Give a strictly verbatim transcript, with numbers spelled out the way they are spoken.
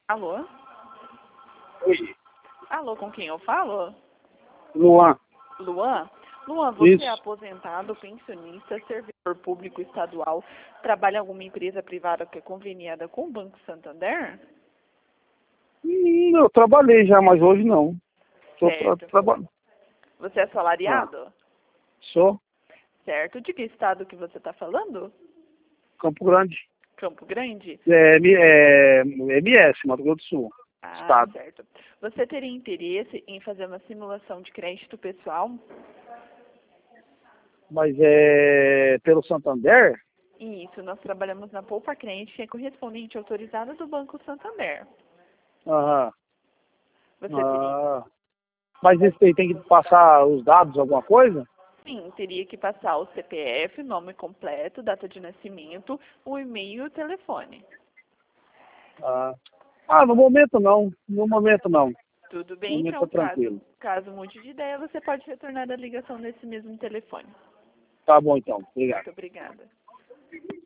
Alô? Oi. Alô, com quem eu falo? Luan. Luan? Luan, você Isso. é aposentado, pensionista, servidor público estadual, trabalha em alguma empresa privada que é conveniada com o Banco Santander? Hum, eu trabalhei já, mas hoje não. Tô tra Certo. trabalhando. Você é Ah, assalariado? sou Certo. De que estado que você está falando? Campo Grande. Campo Grande? É, M- é, M S, Mato Grosso do Sul. Ah, Estado. certo. Você teria interesse em fazer uma simulação de crédito pessoal? Mas é pelo Santander? Isso, nós trabalhamos na Poupa Crente, que é correspondente autorizada do Banco Santander. Aham. Você teria, Ah. Mas isso aí tem que passar os dados, alguma coisa? sim, teria que passar o C P F, nome completo, data de nascimento, o e-mail e o telefone. Ah. Ah, no momento não. No momento não. Tudo No bem? momento tá Então, caso, tranquilo. caso mude de ideia, você pode retornar a ligação nesse mesmo telefone. Tá bom então. Obrigado. Muito obrigada.